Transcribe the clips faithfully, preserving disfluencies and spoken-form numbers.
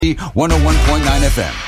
one oh one point nine F M.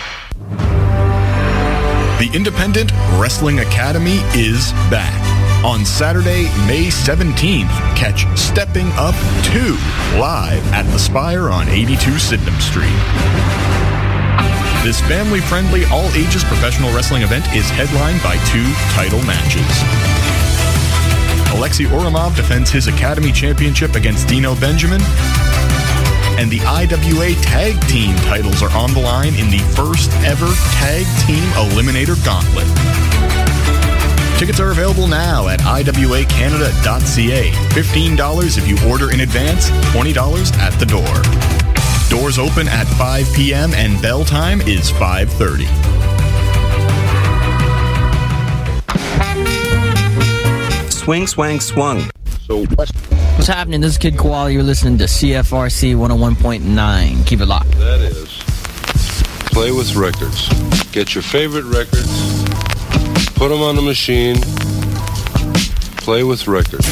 The Independent Wrestling Academy is back. On Saturday, May seventeenth, catch Stepping Up two live at the Spire on eighty-two Sydenham Street. This family-friendly, all-ages professional wrestling event is headlined by two title matches. Alexei Oramov defends his Academy Championship against Dino Benjamin, and the I W A Tag Team titles are on the line in the first ever Tag Team Eliminator Gauntlet. Tickets are available now at I W A Canada dot C A. fifteen dollars if you order in advance, twenty dollars at the door. Doors open at five p.m. and bell time is five thirty. Swing, swang, swung. So what's What's happening? This is Kid Koala. You're listening to C F R C one oh one point nine. Keep it locked. that is, play with records. Get your favorite records, put them on the machine, play with records.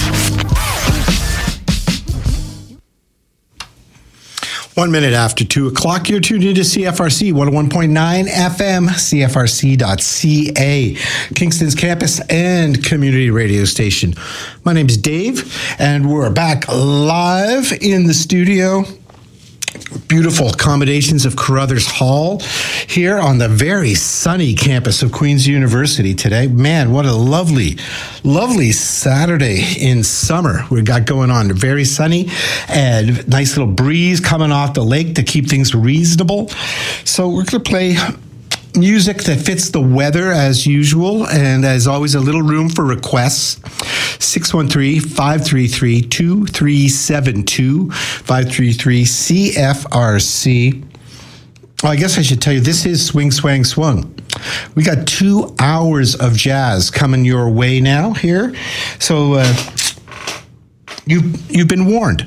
One minute after two o'clock, you're tuned into C F R C one oh one point nine F M, C F R C dot C A, Kingston's campus and community radio station. My name is Dave, and we're back live in the studio. Beautiful accommodations of Carruthers Hall here on the very sunny campus of Queen's University today. Man, what a lovely, lovely Saturday in summer we got going on. Very sunny and nice little breeze coming off the lake to keep things reasonable. So we're going to play music that fits the weather as usual, and as always, a little room for requests. six one three, five three three, two three seven two, five three three C F R C. Well, I guess I should tell you, this is Swing, Swang, Swung. We got two hours of jazz coming your way now here. So uh, you, you've been warned.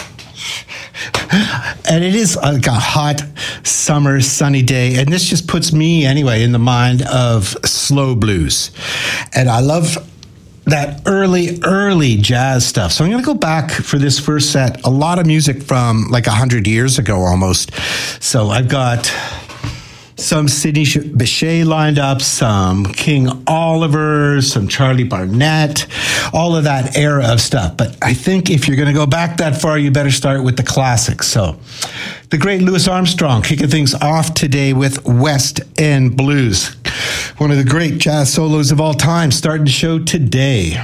And it is like a hot summer sunny day, and this just puts me anyway in the mind of slow blues, and I love that early early jazz stuff. So I'm going to go back for this first set, a lot of music from like a hundred years ago almost. So I've got some Sidney Bechet lined up, some King Oliver, some Charlie Barnett, all of that era of stuff. But I think if you're going to go back that far, you better start with the classics. So the great Louis Armstrong kicking things off today with West End Blues. One of the great jazz solos of all time, starting the show today.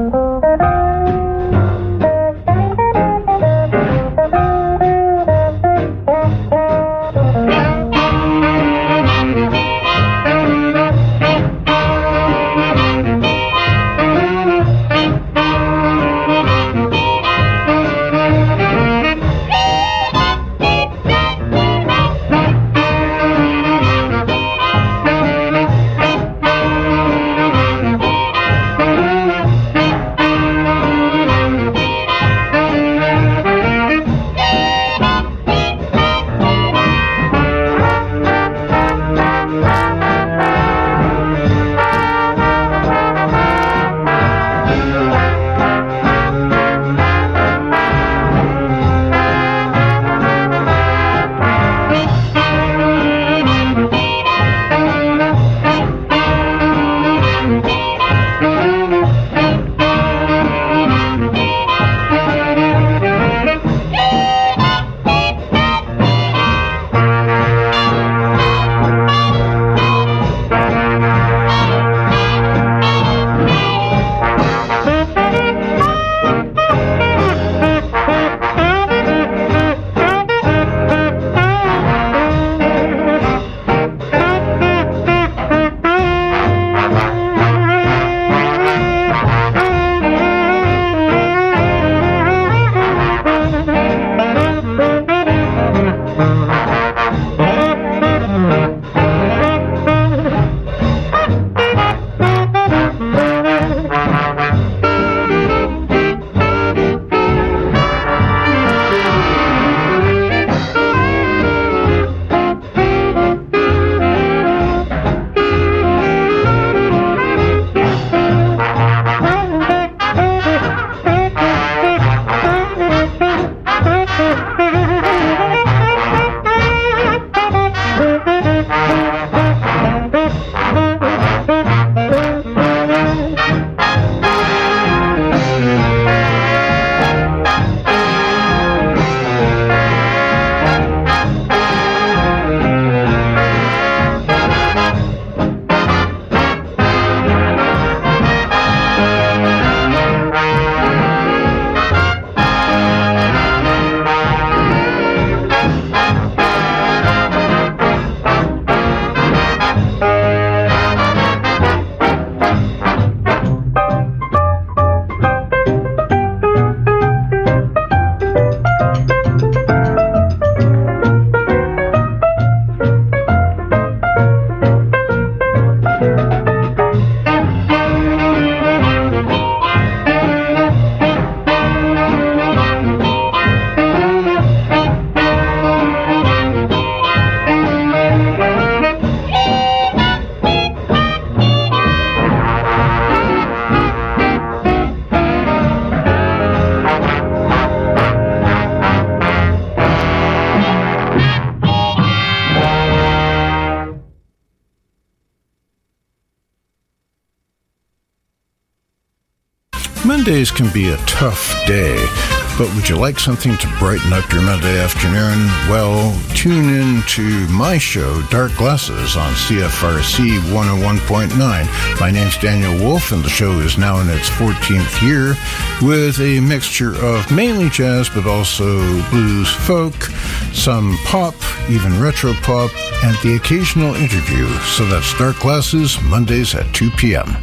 Mondays can be a tough day, but would you like something to brighten up your Monday afternoon? Well, tune in to my show, Dark Glasses, on C F R C one oh one point nine. My name's Daniel Wolf, and the show is now in its fourteenth year, with a mixture of mainly jazz, but also blues, folk, some pop, even retro pop, and the occasional interview. So that's Dark Glasses, Mondays at two p.m.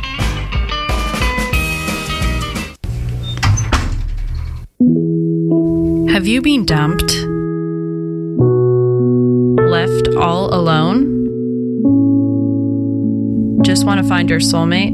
Have you been dumped? Left all alone? Just want to find your soulmate?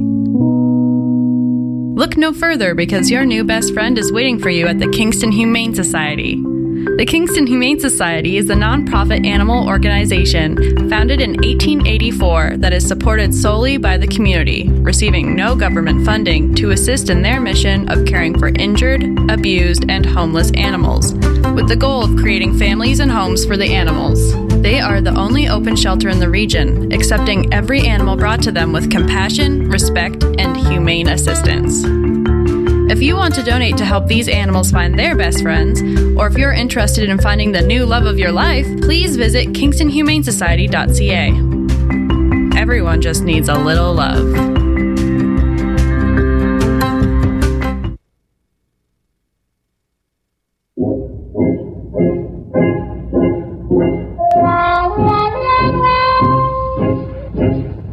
Look no further, because your new best friend is waiting for you at the Kingston Humane Society. The Kingston Humane Society is a nonprofit animal organization founded in eighteen eighty-four that is supported solely by the community, receiving no government funding to assist in their mission of caring for injured, abused, and homeless animals, with the goal of creating families and homes for the animals. They are the only open shelter in the region, accepting every animal brought to them with compassion, respect, and humane assistance. If you want to donate to help these animals find their best friends, or if you're interested in finding the new love of your life, please visit kingston humane society dot c a. Everyone just needs a little love.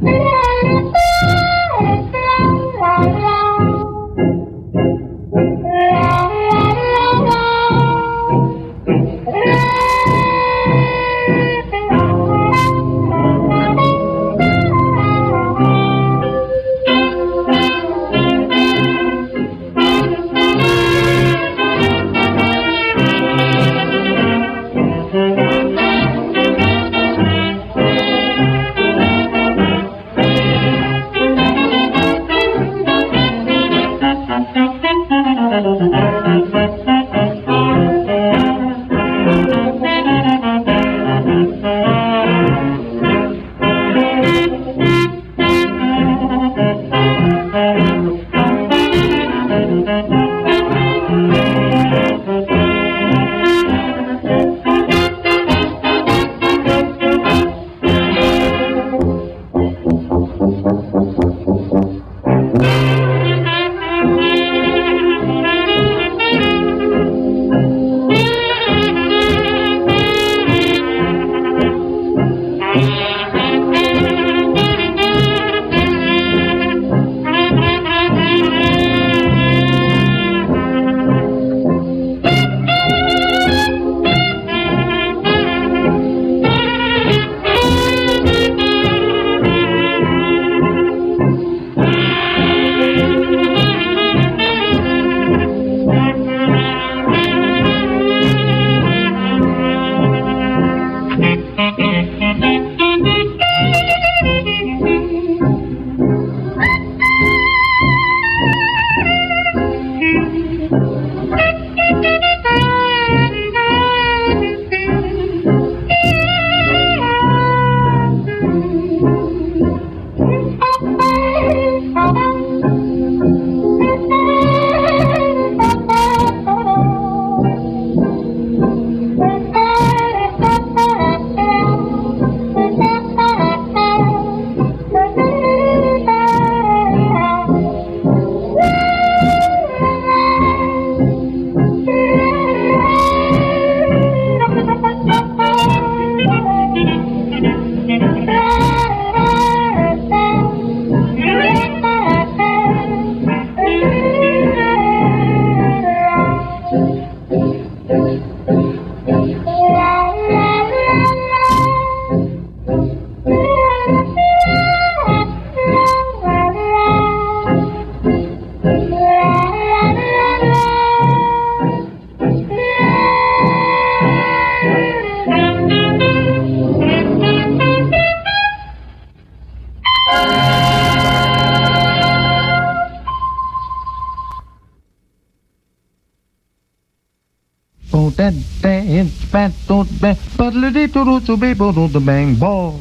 that dance, fat don't bang, but little to do be able to bang ball.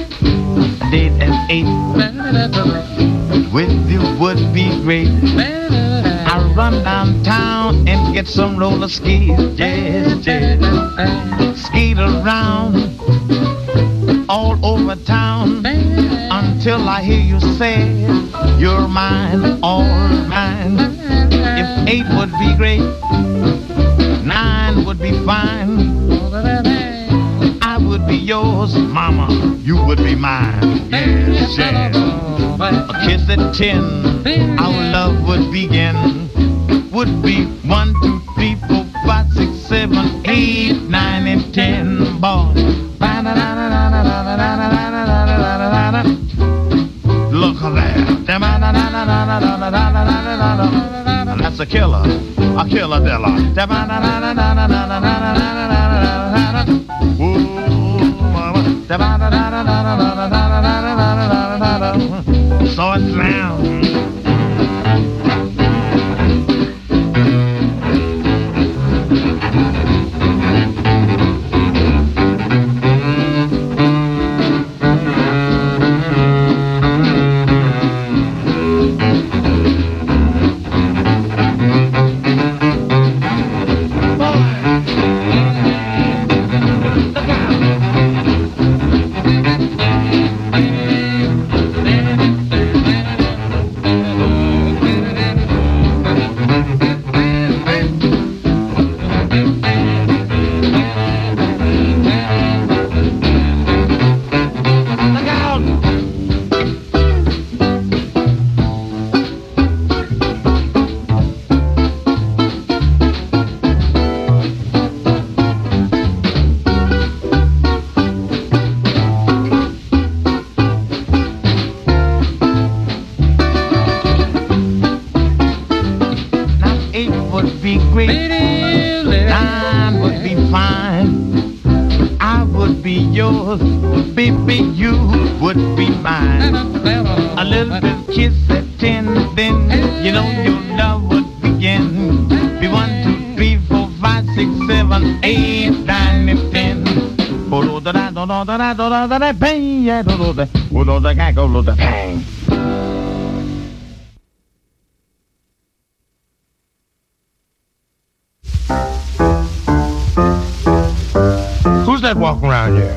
I did an eight with you would be great. I run downtown and get some roller skis, yes, yes. Skate around all over town until I hear you say you're mine, all mine. If eight would be great, nine would be fine. I would be yours, mama, you would be mine, yes, yes. A kiss at ten, our love would begin. Would be one, two, three, four, five, six, seven, eight, nine, and ten, boy. Look at that. That's a killer, a killer dilla. So it's now. yours, baby, you would be mine. A little bit of kiss at ten, then you know your love would begin. Be one, two, three, four, five, six, seven, eight, nine, and ten. Bang. Who's that walking around here?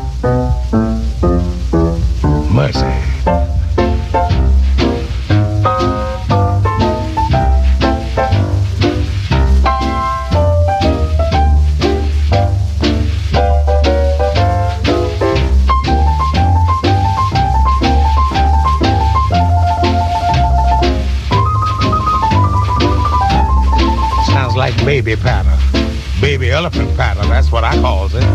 Mercy. Sounds like baby patter. Baby elephant patter, that's what I calls it.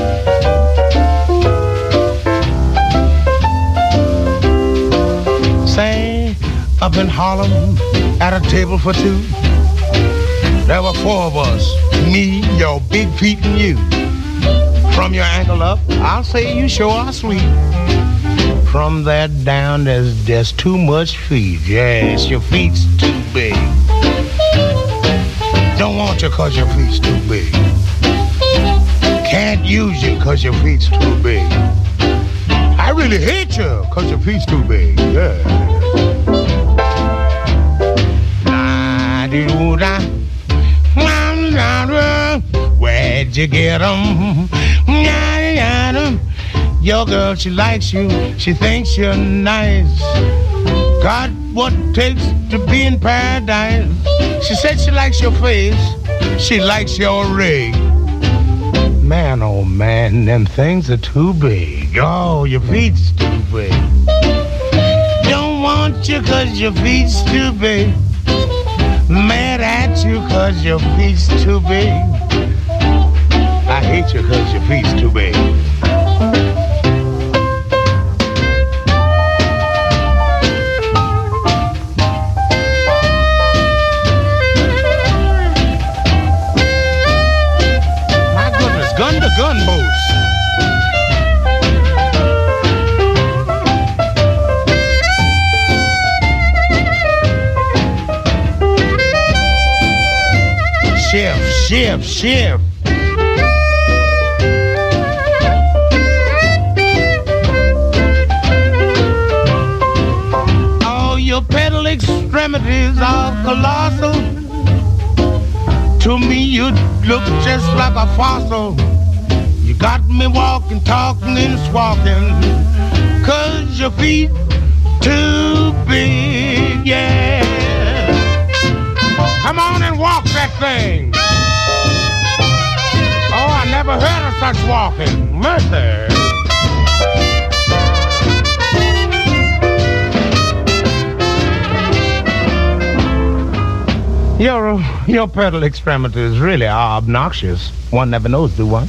Say, up in Harlem, at a table for two, there were four of us, me, your big feet, and you. From your ankle up, I'll say you sure are sweet. From there down, there's just too much feet. Yes, your feet's too big. Don't want you cause your feet's too big. Can't use you cause your feet's too big. I really hate you cause your feet's too big. Yeah. Where'd you get 'em? Your girl, she likes you. She thinks you're nice. Got what it takes to be in paradise. She said she likes your face. She likes your rig. Man, oh man, them things are too big. Oh, your feet's too big. Don't want you cause your feet's too big. Mad at you cause your feet's too big. I hate you cause your feet's too big. Gun to gunboats. Shift, shift, shift. All your pedal extremities are colossal. To me, you look just like a fossil. You got me walking, talking, and swalking. Cause your feet too big, yeah. Come on and walk that thing. Oh, I never heard of such walking. Mercy. Your, your pedal extremities really are obnoxious. One never knows, do one?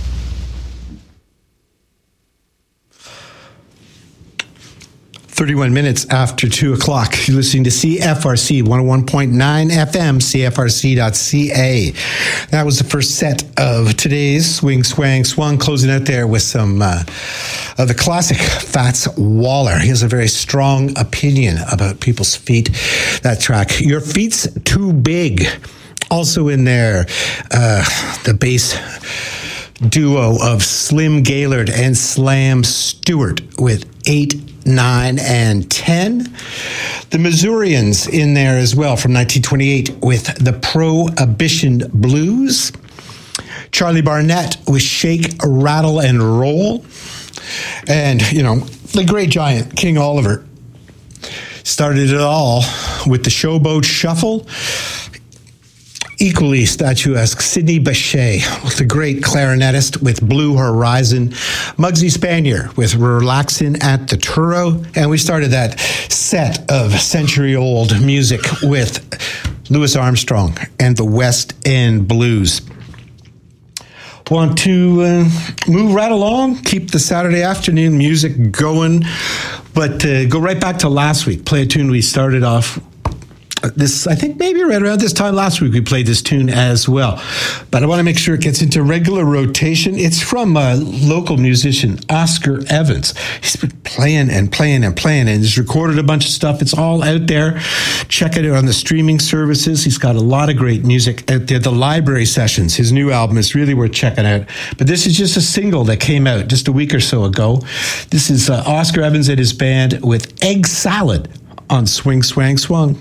thirty-one minutes after two o'clock. You're listening to C F R C one oh one point nine F M, C F R C dot C A. That was the first set of today's Swing, Swang, Swung, closing out there with some uh, of the classic Fats Waller. He has a very strong opinion about people's feet. That track, Your Feet's Too Big. Also in there, uh, the bass duo of Slim Gaylord and Slam Stewart with eight, nine, and ten. The Missourians in there as well from nineteen twenty-eight with the Prohibition Blues. Charlie Barnett with Shake, Rattle, and Roll. And, you know, the great giant, King Oliver, started it all with the Showboat Shuffle. Equally statuesque, Sidney Bechet, the great clarinetist with Blue Horizon. Muggsy Spanier with Relaxin' at the Turo. And we started that set of century-old music with Louis Armstrong and the West End Blues. Want to uh, move right along, keep the Saturday afternoon music going, but uh, go right back to last week. Play a tune we started off This, I think maybe right around this time last week, we played this tune as well. But I want to make sure it gets into regular rotation. It's from a local musician, Oscar Evans. He's been playing and playing and playing, and he's recorded a bunch of stuff. It's all out there. Check it out on the streaming services. He's got a lot of great music out there. The Library Sessions, his new album, is really worth checking out. But this is just a single that came out just a week or so ago. This is uh, Oscar Evans and his band with Egg Salad on Swing, Swang, Swung.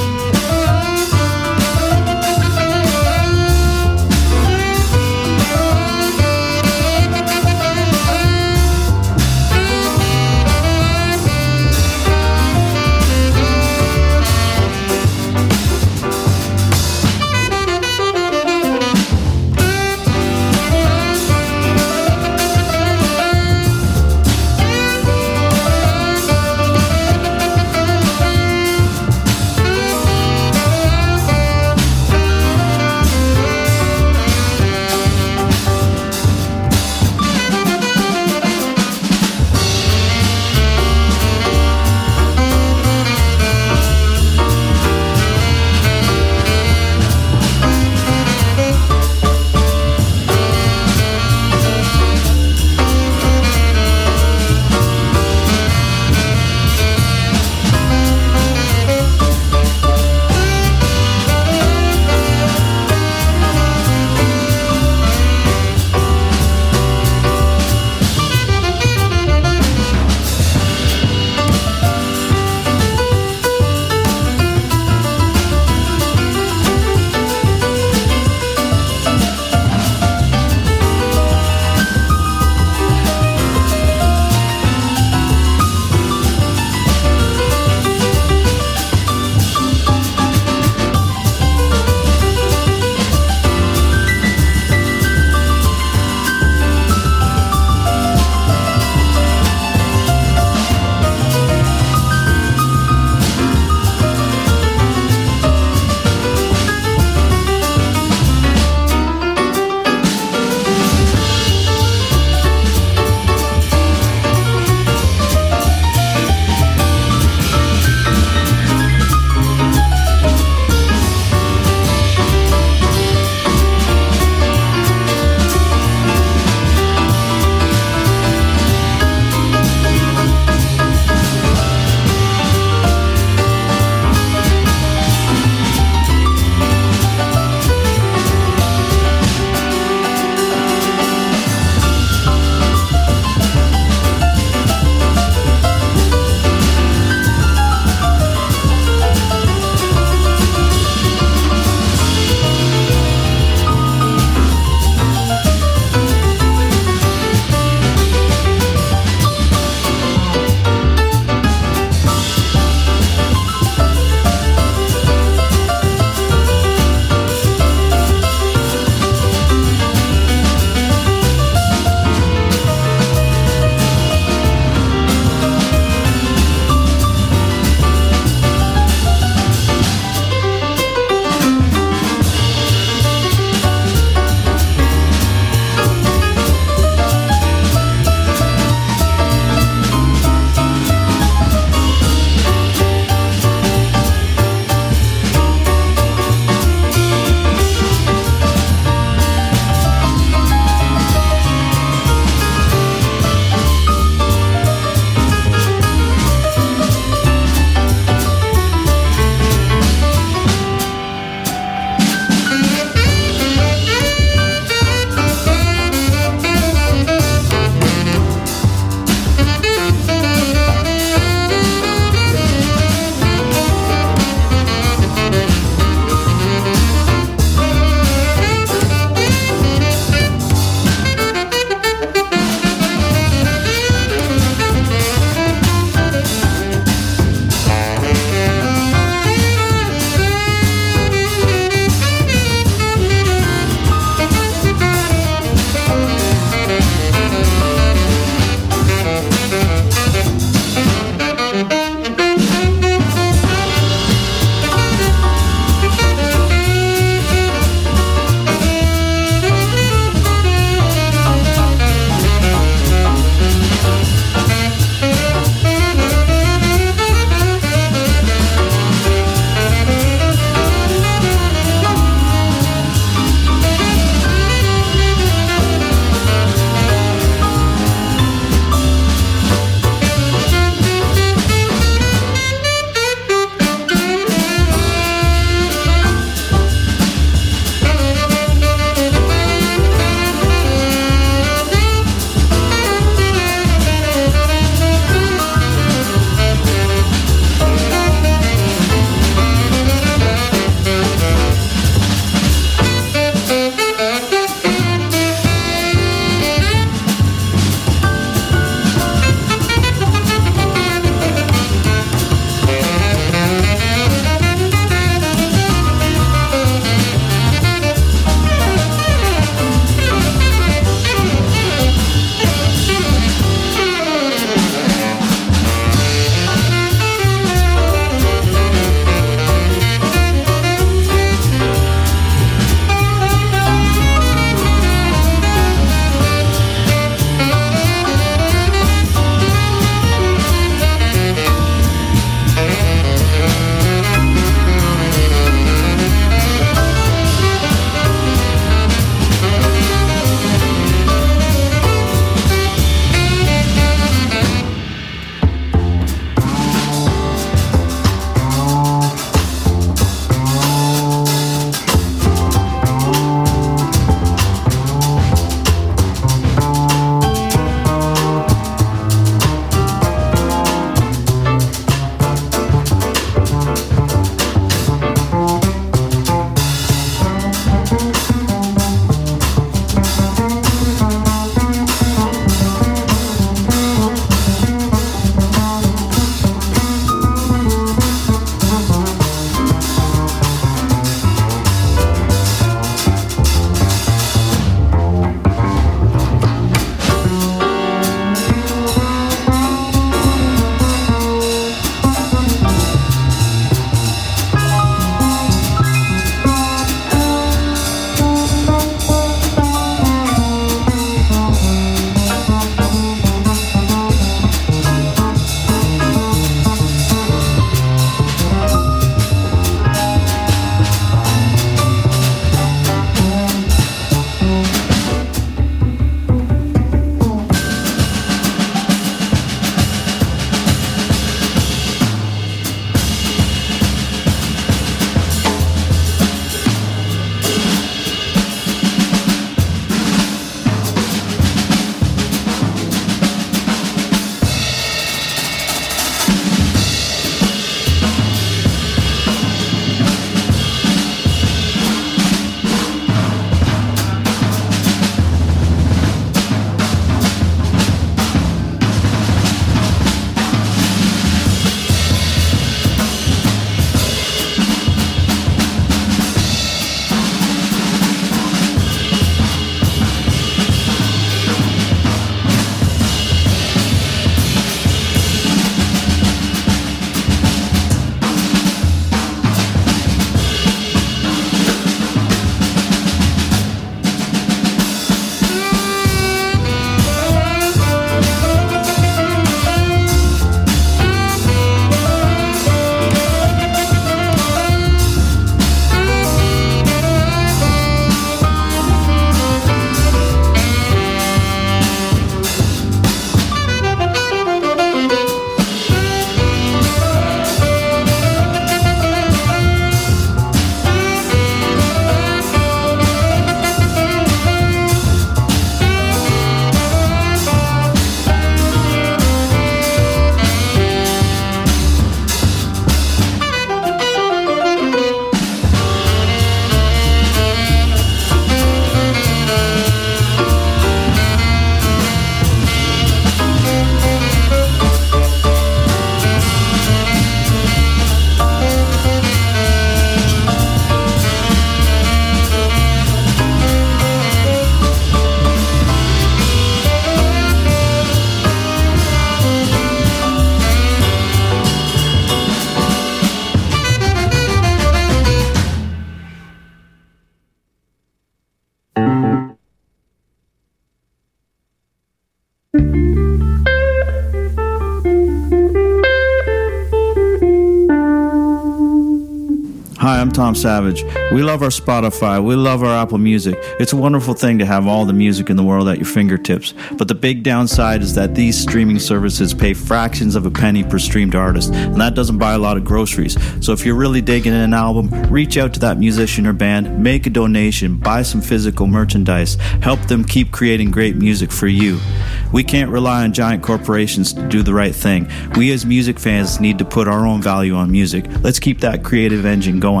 Hi, I'm Tom Savage. We love our Spotify. We love our Apple Music. It's a wonderful thing to have all the music in the world at your fingertips. But the big downside is that these streaming services pay fractions of a penny per streamed artist, and that doesn't buy a lot of groceries. So if you're really digging an album, reach out to that musician or band, make a donation, buy some physical merchandise, help them keep creating great music for you. We can't rely on giant corporations to do the right thing. We as music fans need to put our own value on music. Let's keep that creative engine going.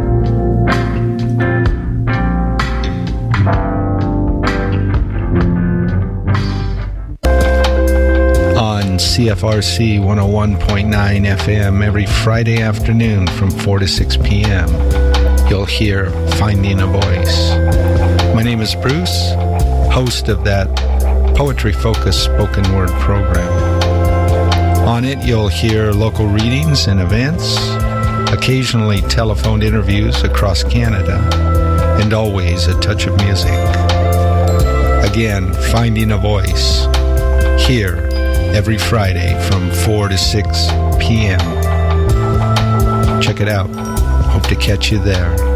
On C F R C one oh one point nine F M every Friday afternoon from four to six p.m. you'll hear Finding a Voice. My name is Bruce, host of that poetry-focused spoken word program. On it, you'll hear local readings and events, occasionally telephoned interviews across Canada, and always a touch of music. Again, Finding a Voice, here every Friday from four to six p.m. Check it out. Hope to catch you there.